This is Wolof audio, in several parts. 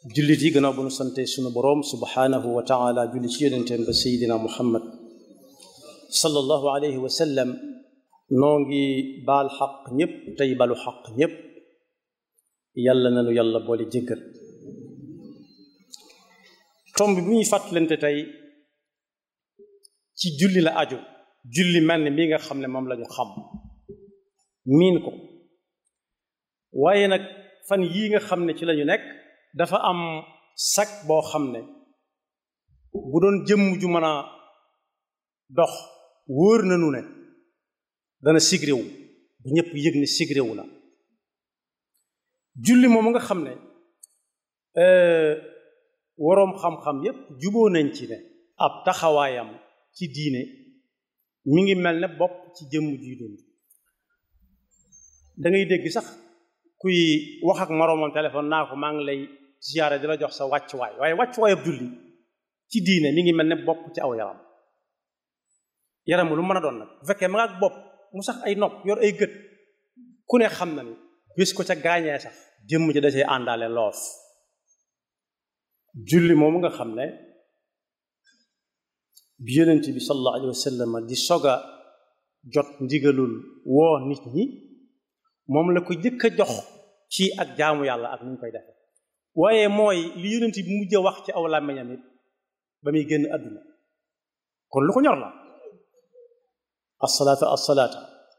jullit yi gannaaw bu nu sante sunu boroom subhaanahu wa taala julli ci yonenteem ba seydina muhammad sallallahu alayhi wa sallam noo ngi baal xaq ñépp tey balu xaq ñépp yàlla nanu yàlla boole jéggal tomb bi ñuy fàttalante tey ci julli la aju julli mel ni mi nga xam ne moom lañu xam miin ko waaye nag fan yii nga xam ne ci lañu nekk dafa am sag boo xam ne bu doon jëmm ju mën a dox wóor nanu ne dana sigréwu bu ñëpp yëg ne sigréwu na julli moom nga xam ne waroom xam-xam yépp juboo nañ ci ne ab taxawaayam ci diine mi ngi mel ne bopp ci jëmm juy dund da ngay dégg sax kuy wax ak moroomam téléphone naa ko maa ngi lay ziyaare di la jox sa wàccuwaay waaye wàccuwaayab julli ci diine mi ngi mel ne bopp ci aw yaram lu mën a doon nag bu fekkee ma nga ak bopp mu sax ay nopp yor ay gët ku ne xam na ni bés ko ca gaañee sax jëmm ci da cay àndaale loof julli moomu nga xam ne bi yonent bi sallallahu alayhi wa sallam di soga jot ndigalul woo nit ñi moom la ko jëkk a jox ci ak jaamu yàlla ak nu ñu koy defe waaye mooy li yonent bi mujj a wax ci aw làmmiñam it ba muy génn àdduna kon lu ko ñor la assalaata assalaata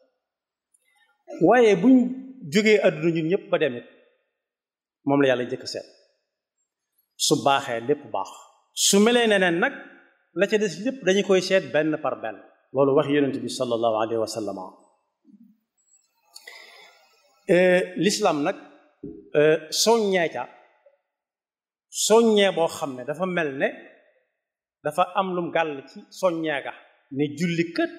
waaye buñ jógee àdduna ñun ñëpp ba demit moom la yàlla jëkk seet su baaxee lépp baax su melee neneen nag la ca des lépp dañu koy seet benn par benn loolu wax yonent bi sallallahu alayhi wa sallam l'islam nag soññee boo xam ne dafa mel ne dafa am lum gàll ci soññee ga ne julli kët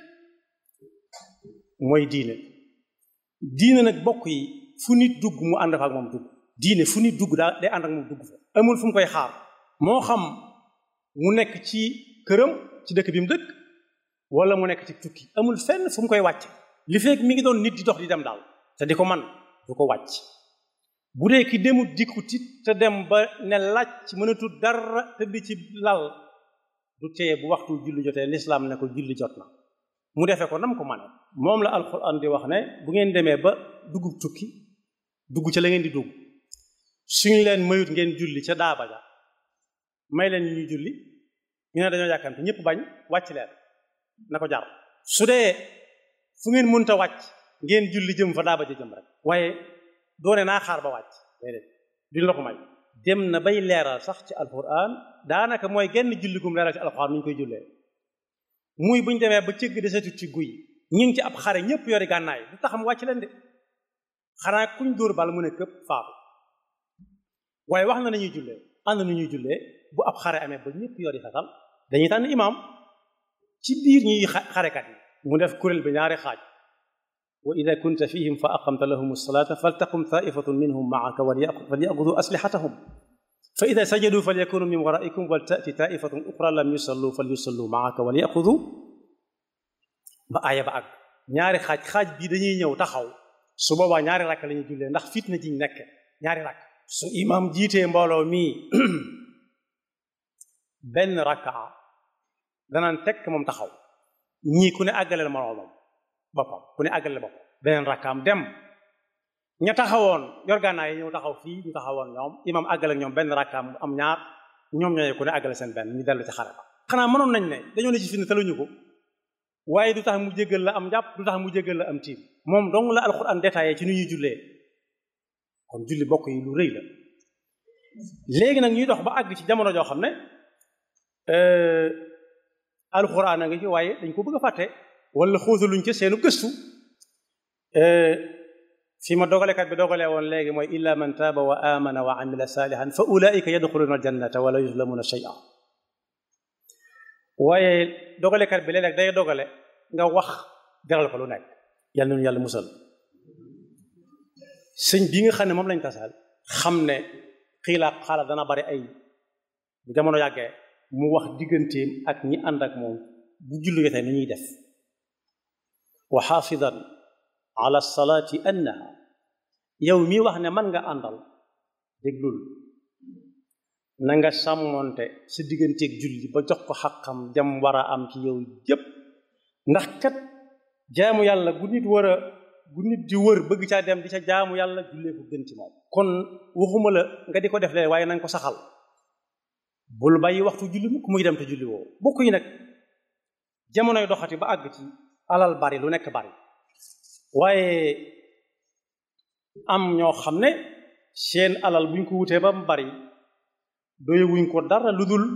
mooy diine nag bokk yi fu nit dugg mu ànd fa ak moom dugg diine fu nit dugg daal day ànd ak moom dugg fa amul fu mu koy xaar moo xam mu nekk ci këram ci dëkk bi mu dëkk wala mu nekk ci tukki amul fenn fu mu koy wàcc li fekk mi ngi doon nit di dox di dem daal te di ko man du ko wàcc bu dee ki demut dikkutit te dem ba ne laaj mënatul dara tëdd ci lal du teye bu waxtu julli jotee lislaam ne ko julli jot na mu defee ko nam ko mane moom la alxuraan di wax ne bu ngeen demee ba dugg tukki dugg ca la ngeen di dugg suñ leen mayut ngeen julli ca daaba ja may leen ñu julli ñu ne dañoo yàkkante ñëpp bañ wàcc leen na ko jar su dee fu ngeen mënta wàcc ngeen julli jëm fa daaba ja jëm rek waaye doone naa xaar ba wàcc déedéet duñ la ko may dem na bay leeral sax ci alxuraan daanaka mooy genn julli gum leeral ci alxuraan nu ñu koy jullee muy buñ demee ba cëgg desetut ci guy ñi ngi ci ab xare ñëpp yori gànnaay du taxam wàcc leen de xanaa kuñ dóor bal mu ne këpp faatu waaye wax na nañuy jullee ànd na ñuy jullee bu ab xare amee ba ñëpp yori fetal dañuy tànn imaam ci biir ñuy xarekat yi mu def kuréel bi ñaari xaaj wa ida kunta fihim fa aqamta lahum alsalata faltaqum taifatun minhum maaka falyaxudu aslixatahum fa ida sajadu falyakunu min waraikum waltati taifatun uxra lam yusallu falyusallu maaka walyaxudu ba aaya ba àgg ñaari xaaj bii dañuy ñëw taxaw su boobaa ñaari rakk la ñuy jullee ndax fitna jiñ nekk ñaari rakk su imaam jiitee mbooloo mii benn rakkaa danaan tekk moom taxaw ñii ku ne àggaleel moroomam boppam ku ne àggaleel boppam beneen rakkaam dem ña taxawoon yor gànnaay yi ñëw taxaw fii ñu taxawoon ñoom imaam àggale ñoom benn rakkaam am ñaar ñoom ñooñu ku ne àggale seen benn ñu dellu ci xare ba xanaa mënoon nañ ne dañoo ne ci fitna taluñu ko waaye du tax mu jéggal la am njàpp du tax mu jéggal la am tiim moom dong la alxuraan détaillé ci nu ñuy jullee kon julli bokk yi lu rëy la léegi nag ñuy dox ba àgg ci jamono joo xam ne alxuraan a nga ci waaye dañ ko bëgg a fàtte wala xóotaluñ ca seenu gëstu fi ma dogalekat bi dogalee woon léegi mooy illa man taaba wa amana wa amila salihan fa ulaika yadxuluna aljannata wala yuzlamuna shay'a waaye dogalekat bi léeg-léeg day dogale nga wax jaral ko lu nekk yàlla nañu yàlla musal sëñ bi nga xam ne moom lañ tasaal xam ne xiilaa xaala dana bari ay bu jamono yàggee mu wax digganteem ak ñi ànd ak moom bu julli jotee ni ñuy def wa xaafidan ala salaati annaha yow mii wax ne man nga àndal déglul na nga sàmmonte sa digganteeg julli ba jox ko xaqam jam war a am ci yow yépp ndax kat jaamu yàlla gu nit di wër bëgg caa dem di ca jaamu yàlla jullee ko gën ci moom kon waxuma la nga di ko def lee waaye na nga ko saxal bul bàyyi waxtu julli mukk muy dem te julli woo bokk yi nag jamonoy doxati ba àgg ci alal bari lu nekk bari waaye am ñoo xam ne seen alal buñ ko wutee ba mu bari doyewuñ ko dara lu dul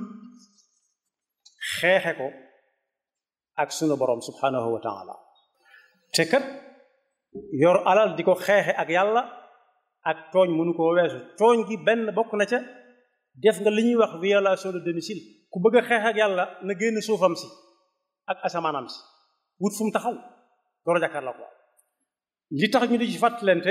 xeexe ko ak sunu borom subhanahu wa taala te kat yor alal di ko xeexe ak yàlla ak tooñ mënu koo weesu tooñ gi benn bokk na ca def nga li ñuy wax violation de domicile ku bëgg a xeex ak yàlla na génn suufam si ak asamaanam si wut fu mu taxaw door a jàkkaar la ko li tax ñu di ci fàttalante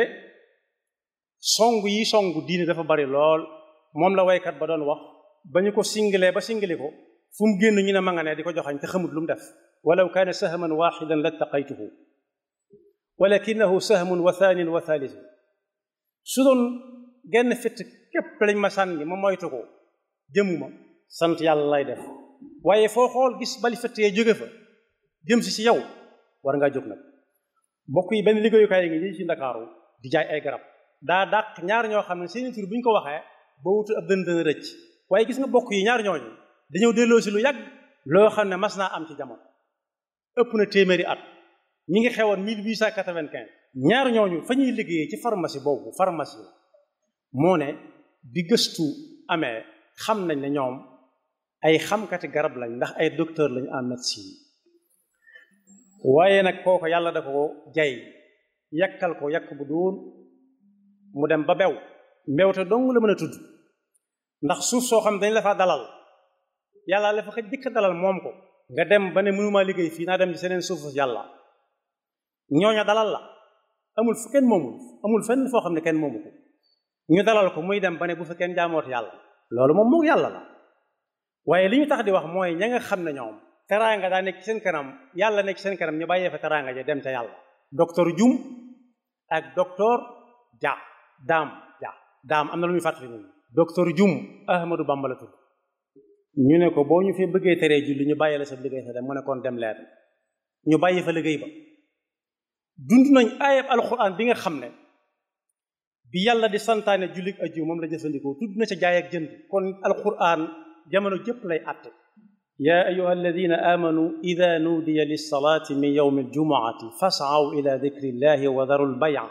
song yi song diine dafa bari lool moom la waykat ba doon wax ba ñu ko singalee ba singali ko fu mu génn ñu ne ma nga ne di ko joxañ te xamut lu mu def walaw kaana sahman waxidan lattaqaytuhu walakinahu sahmun wa thaanin wa thaalithu su doon genn fitt képp lañ ma sànni ma moytu ko jëmuma sant yàlla lay def waaye foo xool gis bali fitt yee jóge fa jëm si yow war ngaa jóg nag bokk yi benn liggéeyukaay ngi nii ci Ndakaaru di jaay ay garab daa dàq ñaar ñoo xam ne seeni tur bu ñu ko waxee ba wutul ab dënd dëna rëcc waaye gis nga bokk yi ñaar ñooñu dañoo delloo si lu yàgg loo xam ne mas naa am ci jamono ëpp na téeméeri at ñi ngi xewoon 1895 ñaar ñooñu fa ñuy liggéeyee ci pharmacie boobu pharmacie la moo ne bi gëstu amee xam nañ ne ñoom ay xamkati garab lañ ndax ay docteur lañu en médecine waaye nag kooko yàlla da ko jay yàkkal ko yàkk bu doon mu dem ba bew mbewte dong la mën a tudd ndax suuf soo xam dañ la fa dalal yàlla la fa xëj dikk dalal moom ko nga dem ba ne mënumaa liggéey fii naa dem ci seneen suufu yàlla ñooña dalal la amul fu kenn moomul amul fenn foo xam ne kenn moomu ko ñu dalal ko muy dem ba ne bu fa kenn jaamoot yàlla loolu moom moog yàlla la waaye li ñu tax di wax mooy ña nga xam ne ñoom teraanga daa nekk ci seen kanam yàlla nekk ci seen kanam ñu bàyyee fa teraanga ja dem ca yàlla docteur Jum ak docteur Dia daam am na lu muy fàttali ñun docteur Jum Ahmadou Bamba la tudd ñu ne ko boo ñu fi bëggee teree julli ñu bàyyi la sa liggéey sa dem mu ne kon dem leen ñu bàyyi fa liggéey ba dund nañ ayab alquran bi nga xam ne bi yàlla di santaane jullit ajju moom la jëfandikoo tudd na ca jaay ak jënd kon alquran jamono jëpp lay àtte yaa ayuha alladina amanu ida nuudiya lilsalaati min yowmi aljumuati fasaaw ila dikrillahi wa daru lbaya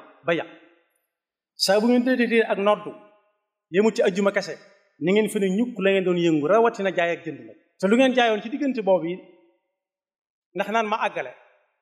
saa bu ngeen déedéet ak noddu yemut ci ajjuma kese ni ngeen fi ne ñukk la ngeen doon yëngu rawatina jaay ak jënd nag te lu ngeen jaayoon ci diggante boobu yi ndax naan ma àggale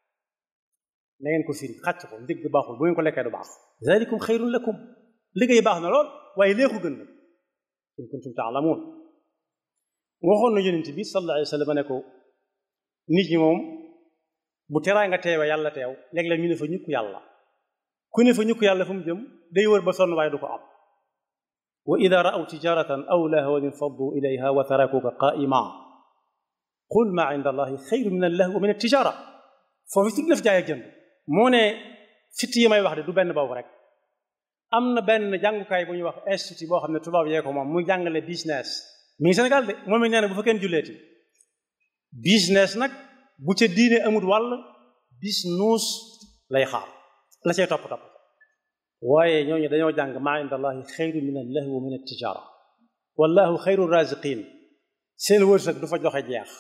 na ngeen ko firi xàcc ko ndigg baaxul bu ngeen ko lekkee du baax zalikum xayrun lakum liggéey baax na lool waaye léexu gën nag in kuntum taalamuun waxoon na yonent bi sallallahu alayhi wa sallam ne ko nit ñi moom bu teraa nga teewee yàlla teew léeg-léeg ñu ne fa ñukk yàlla ku ne fa ñukk yàlla fu mu jëm day wër ba sonn waaye du ko am wa ida ra'aw tijaratan aw lahwan infaddu ilayha wa tarakuka qaa'ima qul ma inda allahi xayru min allahwi wa min attijara foofu tudd na fi jaay ak jënd moo ne fitt yi may wax de du benn boobu rek am na benn jàngukaay bu ñuy wax institut boo xam ne tubaab yee ko moom muy jàngale business mi ngi Sénégal de moom it nee na bu fa kenn julleeti business nag bu ca diine amut wàll business lay xaar la cay topp waaye ñooñu dañoo jàng maa inda allahi xayru min allahwi wa min attijara wallahu xayru raziqin seen wërsëg du fa joxe jeex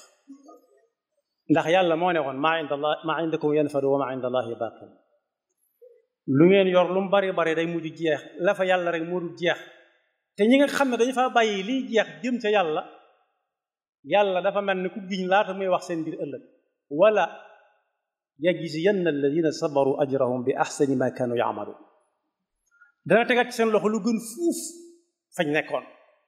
ndax yàlla moo ne woon maa indakum yanfadu wa maa inda allahi baqin lu ngeen yor lu mu bari bari day mujj jeex la fa yàlla rek moo du jeex te ñi nga xam ne dañu faa bàyyi liy jeex jëm ca yàlla dafa mel ni ku giñ laata muy wax seen mbir ëllëg wala yajziyanna alladina sabaru ajrahum bi ahsani ma kanu yaamalu dana tegaat ci seen loxo lu gën fuuf fañ nekkoon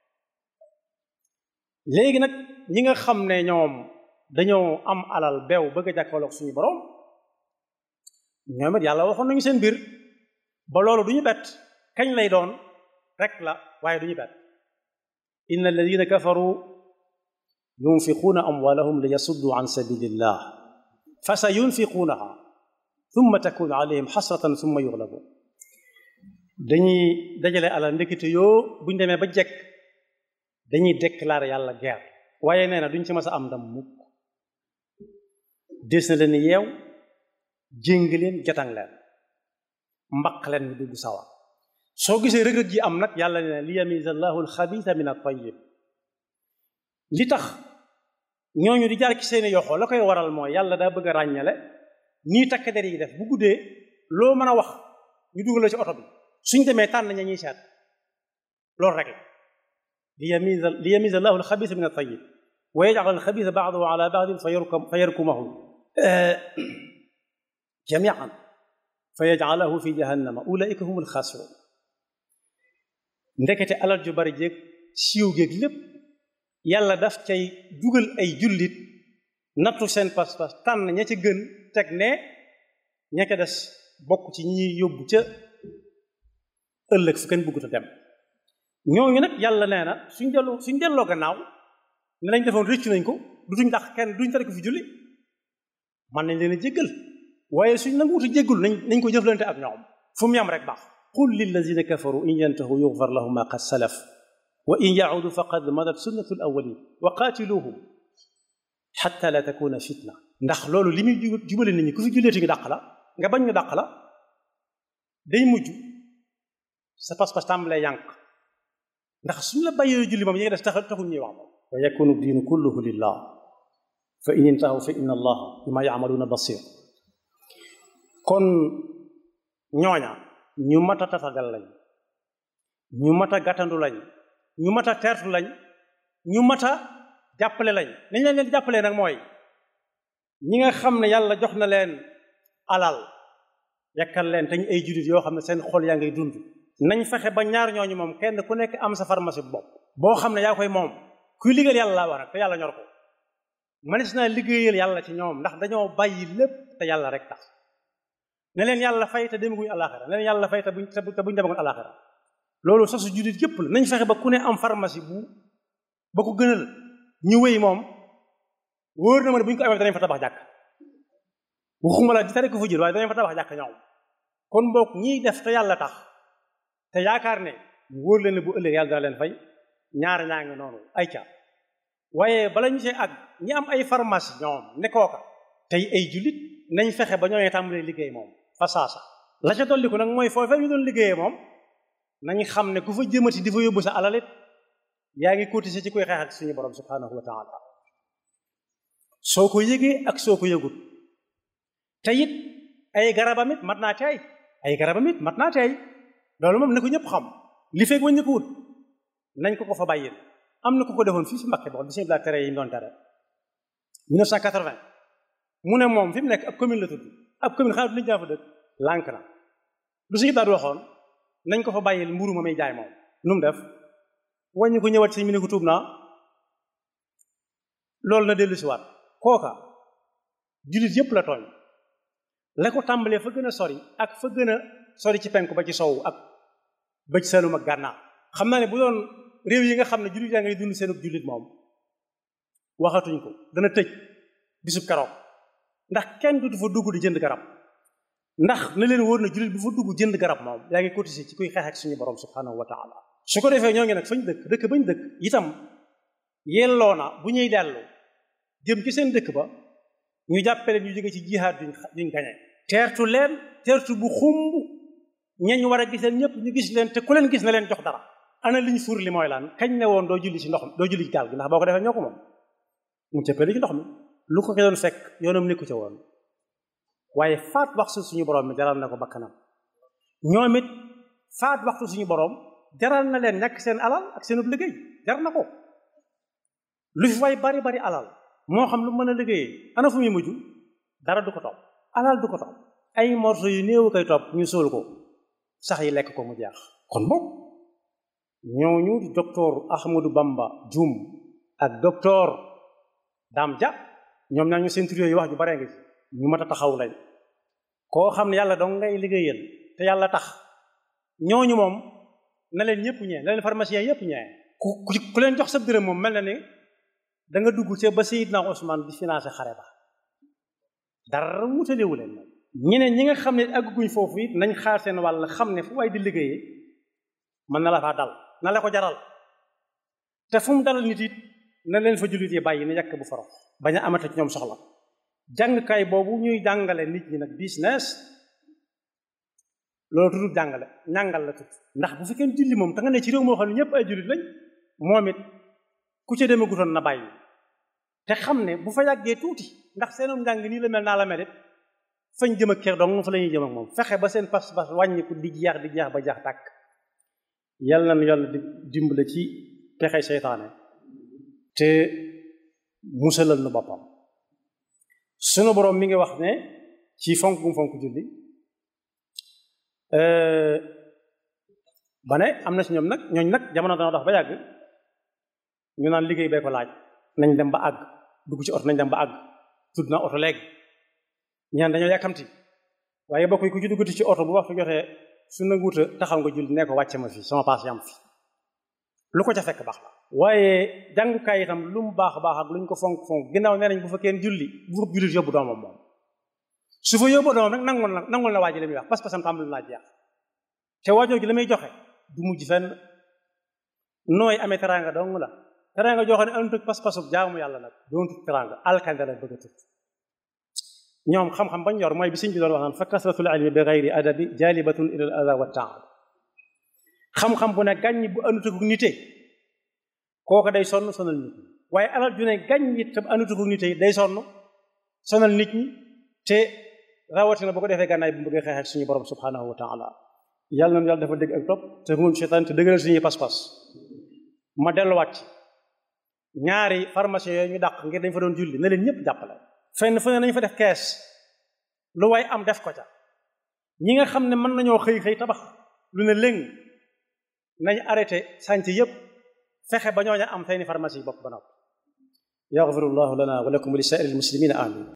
léegi nag ñi nga xam ne ñoom dañoo am alal beew bëgg a jàkkaarloog suñu borom ñoom it yàlla waxoon nañu seen mbir ba loolu du ñu bett kañ lay doon rek la waaye du ñu bett inna alladina kafaru yunfiquuna amwalahum li yasuddu an sabilillah fa sa yunfiquunaha thumma takunu alayhim xasratan thumma yuxlabun dañuy dajale alal ndekete yoo buñ demee ba jekk dañuy déclarer yàlla guerre waaye nee na duñ ci mas a am ndam mukk des na leen yeew jéng leen jotang leen mbaq leen ñu dugg sawar soo gisee rëg-rëg ji am nag yàlla nee na li yamiza allahu alxabisa min at-tayyib li tax ñooñu di jaar ci seeni yoxoo la koy waral mooy yàlla daa bëgg a ràññale nii takk der yi def bu guddee loo mën a wax ñu dugal la ci oto bi suñ demee tànn ña ñuy seet loolu rek la li yamiza allahu alxabisa min at-tayyib wa yaj'al alxabisa ba'dahu ala ba'din fa yarkumahu jami'an fa yaj'alahu fi jahannama ulaika humul xaasirun ndekete alal ju bari jéeg siiw géeg lépp yàlla daf cay dugal ay jullit nattu seen pas-pas tànn ña ca gën teg ne ña ca des bokk ci ñi yóbbu ca ëllëg fu kenn bëggut a dem ñooñu nag yàlla nee na suñ delloo gannaaw ne lañ defoon rëccu nañ ko dutuñ dàq kenn duñ tere ko fi julli man nañ leen a jéggal waaye suñ nanguwut a jéggul nañ ko jëflante ak ñoom fu mu yam rek baax qul lillazina kafaru in yantahu yughfar lahum ma qad salaf wa in yaudu faqad madat sunnatu alawalin wa qaatiluhum xatta la takuna fitna ndax loolu li muy jubale nit ñi ku fi julleeti ñu dàq la nga bañ ñu dàq la day mujj sa pas-pas tàmbalee yànq ndax suñ la bàyyee julli moom yi nga def taxul ñuy wax moom wa yakunu diinu kulluhu lillah fa in intahu fa inna allaha bima yaamaluuna basir kon ñooña ñu mat a tatagal lañ ñu mat a gàttandu lañ ñu mat a teertu lañ ñu mat a jàppale lañ nañ leen jàppale nag mooy ñi nga xam ne yàlla jox na leen alal yakkal leen te ñu ay jullit yoo xam ne seen xol yaa ngay dund nañ fexe ba ñaar ñooñu moom kenn ku nekk am sa pharmacie bopp boo xam ne yaa koy moom kuy liggéeyal yàlla laa war nag te yàlla ñor ko manis naa liggéeyal yàlla ci ñoom ndax dañoo bàyyi lépp te yàlla rek tax ne leen yàlla fay te demaguñu alaxira ne leen yàlla fay te buñ demagoon alaxira loolu sasu jullit yëpp la nañ fexe ba ku ne am pharmacie ba ko gënal ñu wéy moom wóor na ma ne bu ñu ko amee danañ fa tabax jàkk waxuma la di tere ko fa jël waaye danañ fa tabax jàkk ñoom kon boog ñiy def te yàlla tax te yaakaar ne mu wóor leen ne bu ëllëg yàlla dana leen fay ñaar ñaa ngi noonu ay ca waaye bala ñu see ak ñi am ay pharmacie ñoom ne kooka tey ay jullit nañ fexe ba ñooñee tàmbalee liggéey moom fa saasa la ca dolliku nag mooy foofee ñu doon liggéeyee moom nañ xam ne ku fa jëmati di fa yóbbu sa alalit yaa ngi cotisé ci koy xeex ak suñu borom subhanahu wa taala soo ko yëgee ak soo ko yëgut te it ay garabam it mat naa teey ay garabam it mat naa teey loolu moom ne ko ñëpp xam li fekk wañ ñu ko wut nañ ko fa bàyyil am na ku ko defoon fii fi Mbàkke boo bisimilah tere yi ñu doon tere 1980 mu ne moom fi mu nekk ab commune la tudd ab commune xaalis liñu daa fa dëkk lànk na lu suñu daal waxoon nañ ko fa bàyyil mburu ma may jaay moom nu mu def wàññi ko ñëwaat si mu ne ko tuub naa loolu na dellu si waat kooka jullit yëpp la tooñ la ko tàmbalee fa gën a sori ak fa gën a sori ci penku ba ci sowu ak ba ci Saalum ak Gànnaar xam naa ne bu doon réew yi nga xam ne jullit yaa ngay dund seenub jullit moom waxatuñ ko dana tëj bisub keroog ndax kenn dutu fa dugg di jënd garab ndax na leen wóor na jullit bu fa dugg jënd garab moom yaa ngi cotisé ci kuy xeex ak suñu borom subhanahu wa taala su ko defee ñoo ngi nag fañ dëkk bañ dëkk itam yelloo na bu ñuy dellu jëm ci seen dëkk ba ñu jàppale ñu jóge ci jihaad duñ gañe teertu leen teertu bu xumb ñeñ war a gis leen ñëpp ñu gis leen te ku leen gis na leen jox dara ana liñ fur li mooy lan kañ ne woon doo julli ci ndox mi doo julli ci gaal gi ndax boo ko defee ñoo ko moom mu cëppale ci ndox mi lu ko doon fekk yoonam nekku ca woon waaye faat waxtu suñu borom mi jaral na ko bakkanam ñoom it faat waxtu suñu borom jaral na leen ñàkk seen alal ak seen liggéey jar na ko lu fi way bari bari alal moo xam lu mën a liggéeyee ana fu muy mujj dara du ko topp alal du ko topp ay morso yu néew koy topp ñu sóol ko sax yi lekk ko mu jeex kon boog ñooñu di docteur Ahmadou Bamba Dioum ak docteur Dame Dia ñoom ñaa ñu seen tur yooyu wax ju bare nga ci ñu mat a taxaw lañ koo xam ne yàlla dong ngay liggéeyal te yàlla tax ñooñu moom na leen ñëpp ñee na leen pharmacien yëpp ñee ku leen jox sa dërëm moom mel na ni da nga dugg ca ba Seydina Ousmane di financé xare ba dara wutalewu leen moom ñeneen ñi nga xam ne àgguñ foofu it nañ xaar seen wàll xam ne fu waay di liggéeyee mën na la faa dal na la ko jaral te fu mu dalal nit it na leen fa jullit yi bàyyi ne yàkk bu faro bañ a amata ci ñoom soxla jàngkaay boobu ñuy jàngale nit ñi nag business loolu tudd jàngale ñàngal la tudd ndax bu fekkee julli moom te nga ne ci réew moo xam ne ñëpp ay jullit lañ moom it ku ca deme gutoon na bàyyi te xam ne bu fa yàggee tuuti ndax seenum njàng nii la mel naa la mel it fañ jëm ak kër dong fa la ñuy jëm ak moom fexe ba seen pas-pas wàññiku di jeex ba jeex tàkk yàlla na yàlla di dimbale ci pexe seytaane te musalal na boppam sunu boroom mi ngi wax ne ci fonk gum fonk julli ba ne am na ci ñoom nag ñooñ nag jamono dana dox ba yàgg ñu naan liggéey bee ko laaj nañ dem ba àgg dugg ci oto nañ dem ba àgg tudd na oto léegi ñaan dañoo yàkkamti waaye bokk yi ku ci duggati ci oto bu waxtu jotee su nanguuta taxaw nga julli ne ko wàcce ma fii sama paas yam fi lu ko ca fekk baax la waaye jàngukaay itam lu mu baax baax ak lu ñu ko fonk fonk ginnaaw nee nañ bu fa kenn julli bu fa jullit yóbbu doomam moom su fa yóbbu doomam rek nangul na waa ji la muy wax pas-pasam tàmbali naa jeex te waajoo ji la may joxe du mujj fenn nooy amee teraanga dong la teraanga joo xam ne anutug pas-pasub jaamu yàlla nag doonutug teraanga alkande la bëgg a tut ñoom xam-xam bañ yor mooy bi sëñ bi doon wax naan fa kasratul ilmi bi gayri adabi jalibatun ila al ada wa taab xam-xam bu ne gàññ bu anutug nite kooku day sonn sonal nit ñi waaye alal ju ne gàññ it tam anutug nite day sonn sonal nit ñi te rawatina bu ko defee gànnaay bu mu bëggee xeex ak suñu borom subhanahu wa taala yàlla na yàlla dafa dégg ak topp te moom seytaan te dëgëral suñuy pas-pas ma delluwaat ci ñaari pharmacie yooyu ñu dàq ngir dañ fa doon julli na leen ñëpp jàppale fenn fu ne nañ fa def kees lu waay am def ko ca ñi nga xam ne mën nañoo xëy tabax lu ne léng nañ arrêté sànc yëpp fexe ba ñooña am seeni pharmacie bopp ba noppi yaxfirullahu lana wa lakum wa li saa'iril muslimina amin